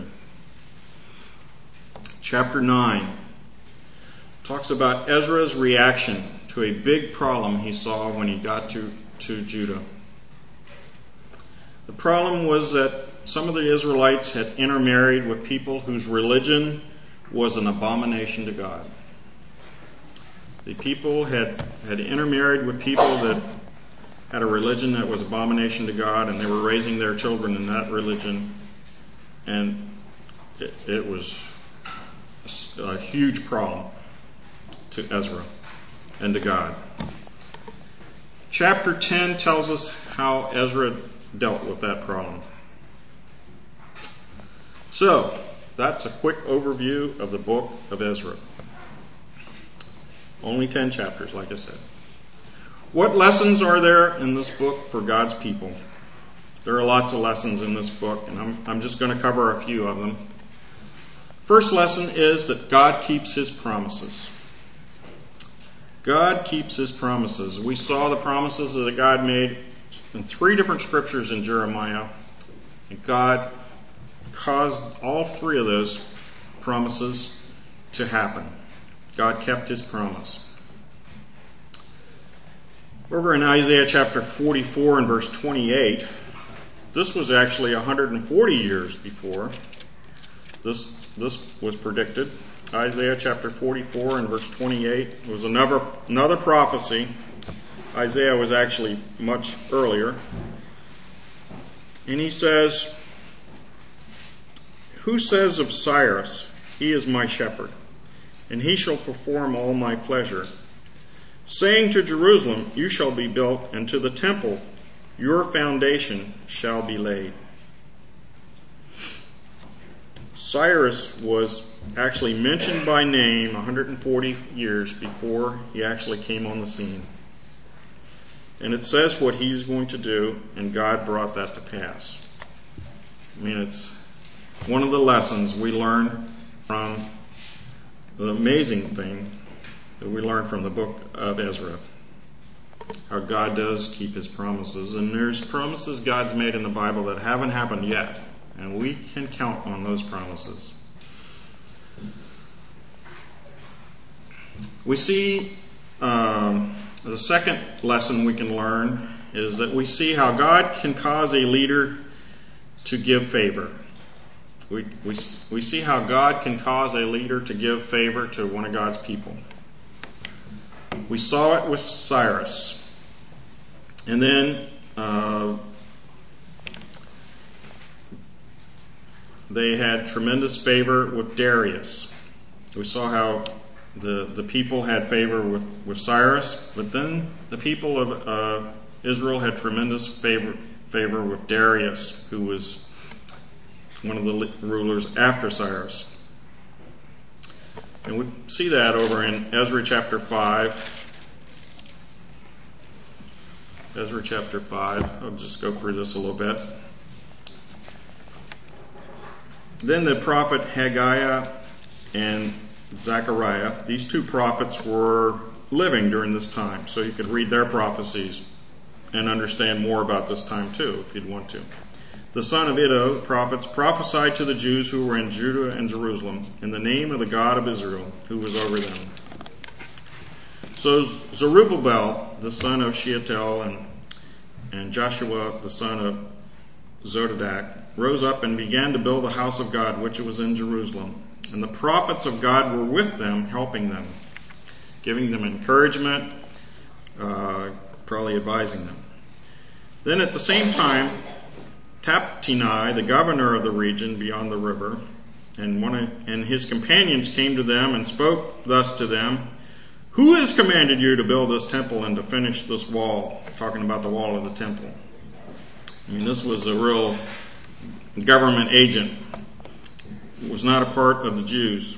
Chapter 9 talks about Ezra's reaction to a big problem he saw when he got to Judah. The problem was that some of the Israelites had intermarried with people whose religion was an abomination to God. The people had intermarried with people that had a religion that was abomination to God, and they were raising their children in that religion, and it was a huge problem to Ezra and to God. Chapter 10 tells us how Ezra dealt with that problem. So, that's a quick overview of the book of Ezra. Only 10 chapters, like I said. What lessons are there in this book for God's people? There are lots of lessons in this book, and I'm just going to cover a few of them. First lesson is that God keeps His promises. God keeps His promises. We saw the promises that God made in 3 different scriptures in Jeremiah, and God caused all 3 of those promises to happen. God kept His promise. Over in Isaiah chapter 44 and verse 28, this was actually 140 years before this was predicted. Isaiah chapter 44 and verse 28 was another prophecy. Isaiah was actually much earlier. And he says, "Who says of Cyrus, he is my shepherd, and he shall perform all my pleasure, saying to Jerusalem, you shall be built, and to the temple, your foundation shall be laid." Cyrus was actually mentioned by name 140 years before he actually came on the scene. And it says what he's going to do, and God brought that to pass. I mean, it's one of the lessons we learn from the amazing thing that we learn from the book of Ezra. How God does keep His promises. And there's promises God's made in the Bible that haven't happened yet. And we can count on those promises. We see the second lesson we can learn is that we see how God can cause a leader to give favor. We see how God can cause a leader to give favor to one of God's people. We saw it with Cyrus. And then they had tremendous favor with Darius. We saw how the people had favor with Cyrus, but then the people of Israel had tremendous favor with Darius, who was one of the rulers after Cyrus. And we see that over in Ezra chapter 5. Ezra chapter 5. I'll just go through this a little bit. Then the prophet Haggai and Zechariah, these 2 prophets were living during this time, so you could read their prophecies and understand more about this time too, if you'd want to. The son of Iddo, the prophets, prophesied to the Jews who were in Judah and Jerusalem in the name of the God of Israel, who was over them. So Zerubbabel, the son of Shealtiel, and Joshua, the son of Zodadak, rose up and began to build the house of God, which was in Jerusalem. And the prophets of God were with them, helping them, giving them encouragement, probably advising them. Then at the same time, Taptenai, the governor of the region beyond the river, and his companions came to them and spoke thus to them, "Who has commanded you to build this temple and to finish this wall?" Talking about the wall of the temple. I mean, this was a real government agent. It was not a part of the Jews.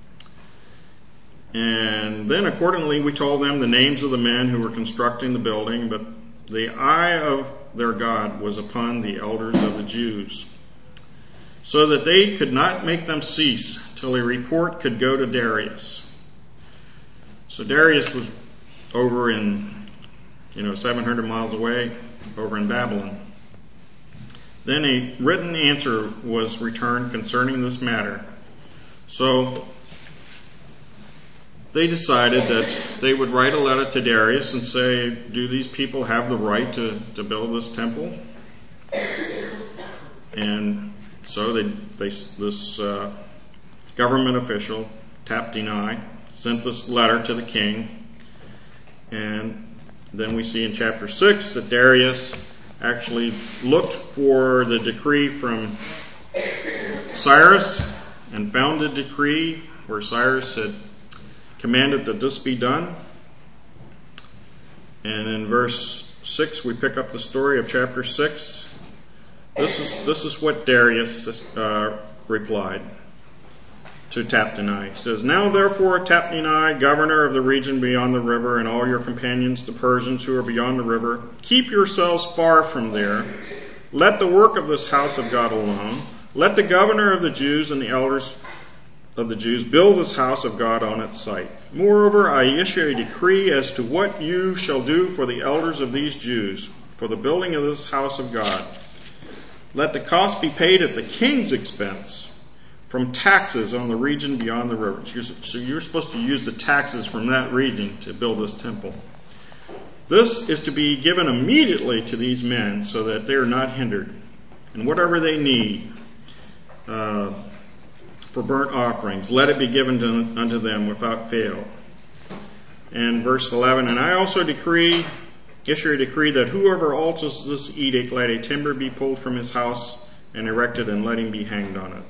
And then accordingly we told them the names of the men who were constructing the building, but the eye of their God was upon the elders of the Jews, so that they could not make them cease till a report could go to Darius. So Darius was over in, 700 miles away, over in Babylon. Then a written answer was returned concerning this matter. So they decided that they would write a letter to Darius and say, do these people have the right to build this temple? And so this government official, Taptenai, sent this letter to the king. And then we see in chapter 6 that Darius actually looked for the decree from Cyrus and found a decree where Cyrus had commanded that this be done. And in verse 6, we pick up the story of chapter 6. This is what Darius replied to Taptenai. He says, "Now therefore, Taptenai, governor of the region beyond the river, and all your companions, the Persians who are beyond the river, keep yourselves far from there. Let the work of this house of God alone. Let the governor of the Jews and the elders of the Jews build this house of God on its site. Moreover, I issue a decree as to what you shall do for the elders of these Jews, for the building of this house of God. Let the cost be paid at the king's expense from taxes on the region beyond the river." So you're supposed to use the taxes from that region to build this temple. "This is to be given immediately to these men so that they are not hindered. And whatever they need for burnt offerings, let it be given unto them without fail." And verse 11, "And I also issue a decree that whoever alters this edict, let a timber be pulled from his house and erected, and let him be hanged on it.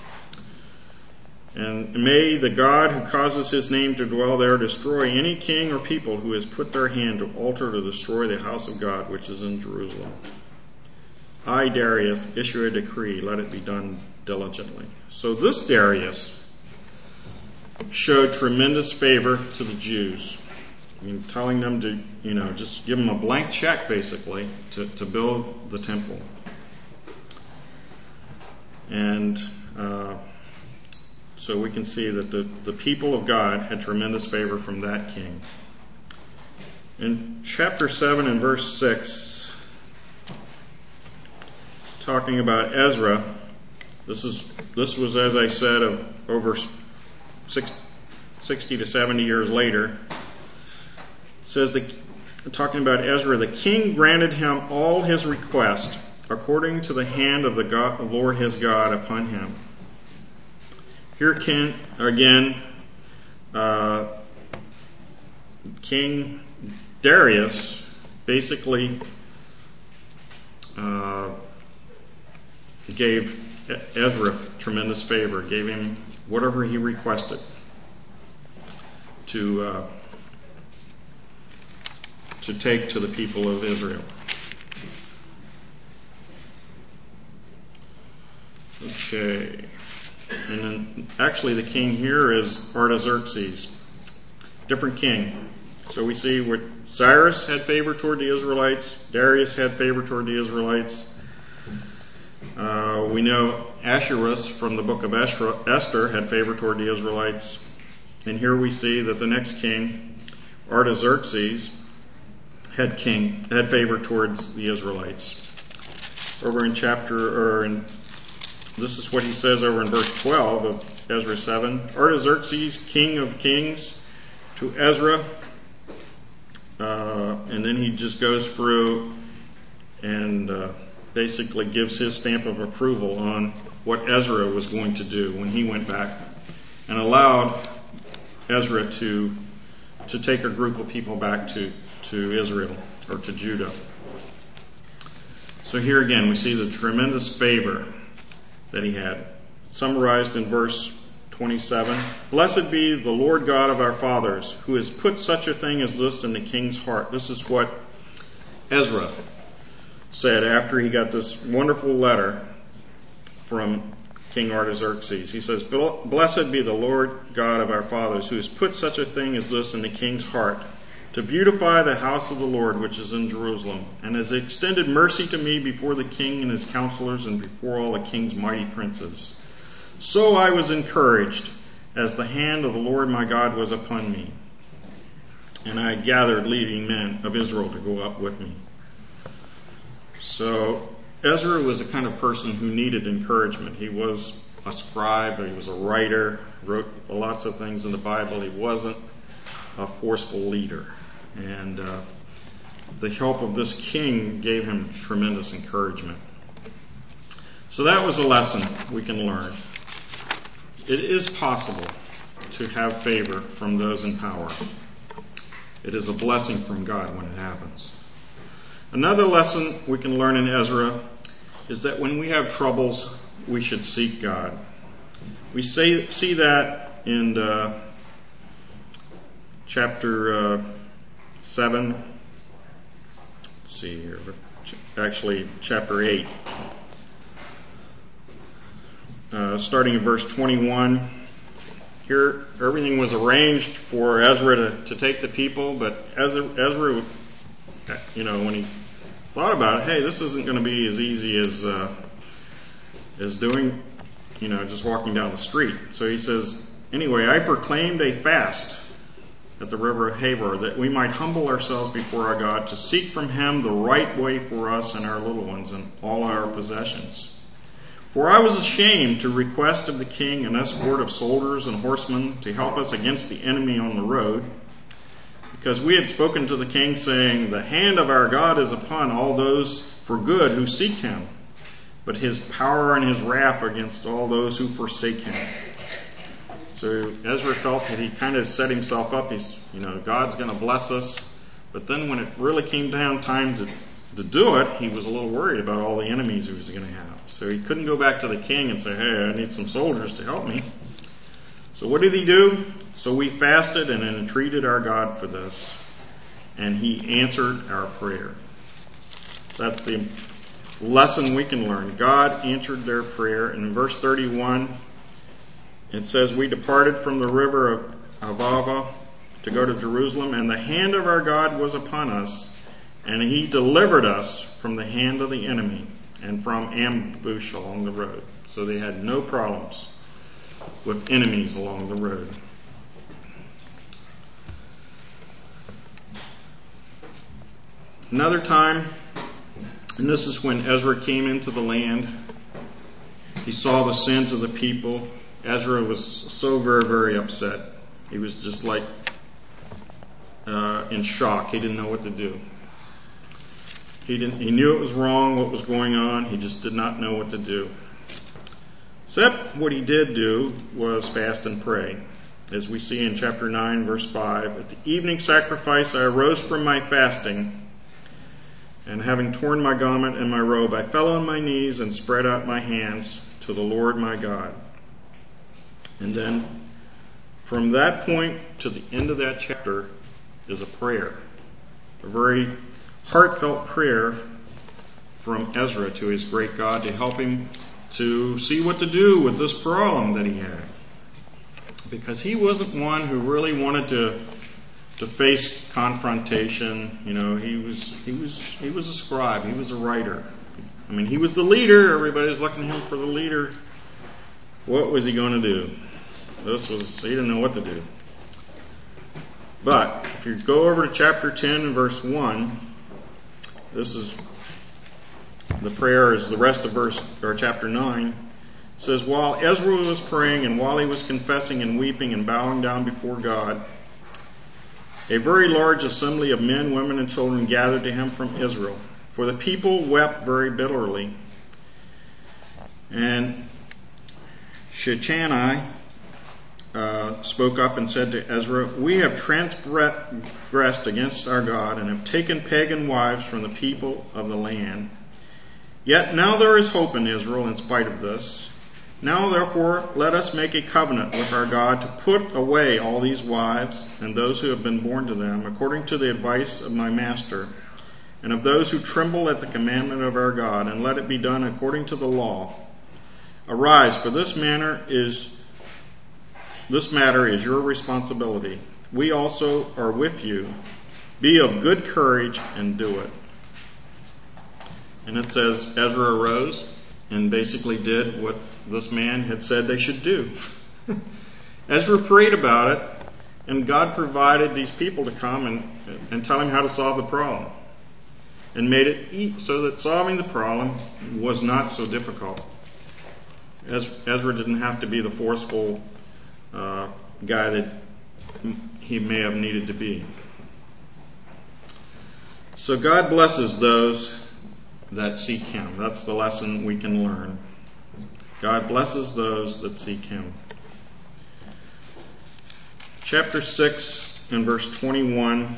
And may the God who causes his name to dwell there destroy any king or people who has put their hand to alter to destroy the house of God which is in Jerusalem. I, Darius, issue a decree, let it be done diligently." So this Darius showed tremendous favor to the Jews. I mean, telling them to, just give them a blank check, basically, to build the temple. And so we can see that the people of God had tremendous favor from that king. In chapter 7 and verse 6, talking about Ezra, this was, as I said, of over 60 to 70 years later. It says, talking about Ezra, "The king granted him all his request according to the hand of the Lord his God upon him." Here again, King Darius basically gave Ezra tremendous favor, gave him whatever he requested to take to the people of Israel. Okay. And then actually the king here is Artaxerxes. Different king. So we see where Cyrus had favor toward the Israelites. Darius had favor toward the Israelites. We know Ahasuerus from the book of Esther had favor toward the Israelites. And here we see that the next king, Artaxerxes, had favor towards the Israelites. Over in this is what he says over in verse 12 of Ezra 7. "Artaxerxes, king of kings, to Ezra." And then he just goes through and basically gives his stamp of approval on what Ezra was going to do when he went back, and allowed Ezra to take a group of people back to Israel, or to Judah. So here again we see the tremendous favor that he had. Summarized in verse 27, "Blessed be the Lord God of our fathers, who has put such a thing as this in the king's heart." This is what Ezra said after he got this wonderful letter from King Artaxerxes. He says, "Blessed be the Lord God of our fathers, who has put such a thing as this in the king's heart, to beautify the house of the Lord which is in Jerusalem, and has extended mercy to me before the king and his counselors and before all the king's mighty princes. So I was encouraged, as the hand of the Lord my God was upon me, and I gathered leading men of Israel to go up with me." So Ezra was the kind of person who needed encouragement. He was a scribe, he was a writer, wrote lots of things in the Bible. He wasn't a forceful leader. And the help of this king gave him tremendous encouragement. So that was a lesson we can learn. It is possible to have favor from those in power. It is a blessing from God when it happens. Another lesson we can learn in Ezra is that when we have troubles, we should seek God. We see that in chapter 7. Let's see here. Actually, chapter 8. Starting in verse 21. Here, everything was arranged for Ezra to take the people, but Ezra, when he thought about it, hey, this isn't going to be as easy as doing, just walking down the street. So he says, anyway, I proclaimed a fast at the river of Habor, that we might humble ourselves before our God, to seek from Him the right way for us and our little ones and all our possessions. For I was ashamed to request of the king an escort of soldiers and horsemen to help us against the enemy on the road, because we had spoken to the king, saying, the hand of our God is upon all those for good who seek Him, but His power and His wrath against all those who forsake Him. So Ezra felt that he kind of set himself up. God's going to bless us. But then when it really came down time to do it, he was a little worried about all the enemies he was going to have. So he couldn't go back to the king and say, hey, I need some soldiers to help me. So what did he do? So we fasted and entreated our God for this, and He answered our prayer. That's the lesson we can learn. God answered their prayer. And in verse 31, it says, we departed from the river of Ahava to go to Jerusalem, and the hand of our God was upon us, and He delivered us from the hand of the enemy and from ambush along the road. So they had no problems with enemies along the road. Another time, and this is when Ezra came into the land, he saw the sins of the people. Ezra was so very, very upset. He was just like in shock. He didn't know what to do. He knew it was wrong, what was going on. He just did not know what to do. Except what he did do was fast and pray. As we see in chapter 9, verse 5, at the evening sacrifice I arose from my fasting, and having torn my garment and my robe, I fell on my knees and spread out my hands to the Lord my God. And then from that point to the end of that chapter is a prayer. A very heartfelt prayer from Ezra to his great God to help him to see what to do with this problem that he had. Because he wasn't one who really wanted to face confrontation. He was a scribe. He was a writer. I mean, he was the leader. Everybody was looking at him for the leader. What was he going to do? He didn't know what to do. But if you go over to chapter 10 and verse 1, this is the prayer is the rest of chapter 9. It says, while Ezra was praying and while he was confessing and weeping and bowing down before God, a very large assembly of men, women, and children gathered to him from Israel. For the people wept very bitterly. And Shechani spoke up and said to Ezra, we have transgressed against our God and have taken pagan wives from the people of the land. Yet now there is hope in Israel in spite of this. Now therefore let us make a covenant with our God to put away all these wives and those who have been born to them, according to the advice of my master, and of those who tremble at the commandment of our God, and let it be done according to the law. Arise, for this matter is your responsibility. We also are with you. Be of good courage and do it. And it says Ezra arose and basically did what this man had said they should do. Ezra prayed about it, and God provided these people to come and tell him how to solve the problem. And made it so that solving the problem was not so difficult. Ezra didn't have to be the forceful guy that he may have needed to be. So God blesses those that seek Him. That's the lesson we can learn. God blesses those that seek Him. Chapter 6 and verse 21.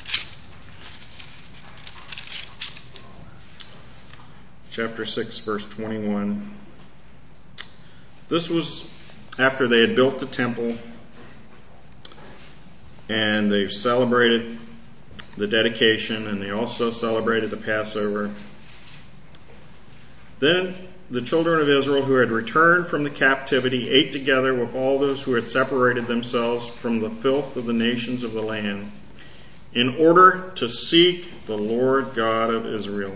Chapter 6, verse 21. This was after they had built the temple and they've celebrated the dedication, and they also celebrated the Passover. Then the children of Israel who had returned from the captivity ate together with all those who had separated themselves from the filth of the nations of the land, in order to seek the Lord God of Israel.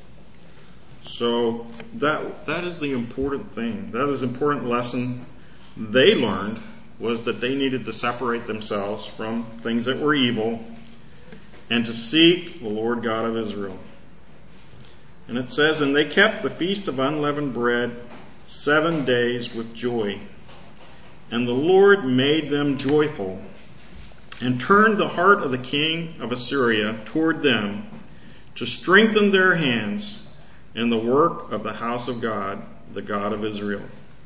So that is the important thing. That is the important lesson they learned, was that they needed to separate themselves from things that were evil and to seek the Lord God of Israel. And it says, and they kept the feast of unleavened bread 7 days with joy. And the Lord made them joyful, and turned the heart of the king of Assyria toward them, to strengthen their hands in the work of the house of God, the God of Israel.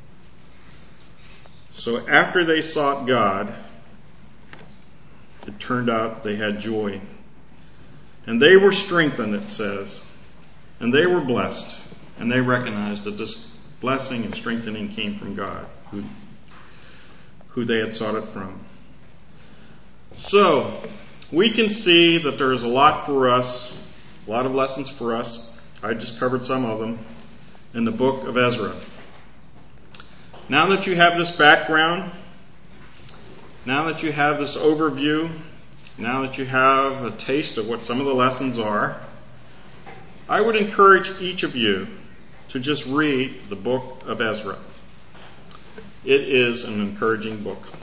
So after they sought God, it turned out they had joy. And they were strengthened, it says. And they were blessed. And they recognized that this blessing and strengthening came from God, who they had sought it from. So, we can see that there's a lot for us, a lot of lessons for us. I just covered some of them in the book of Ezra. Now that you have this background, now that you have this overview, now that you have a taste of what some of the lessons are, I would encourage each of you to just read the book of Ezra. It is an encouraging book.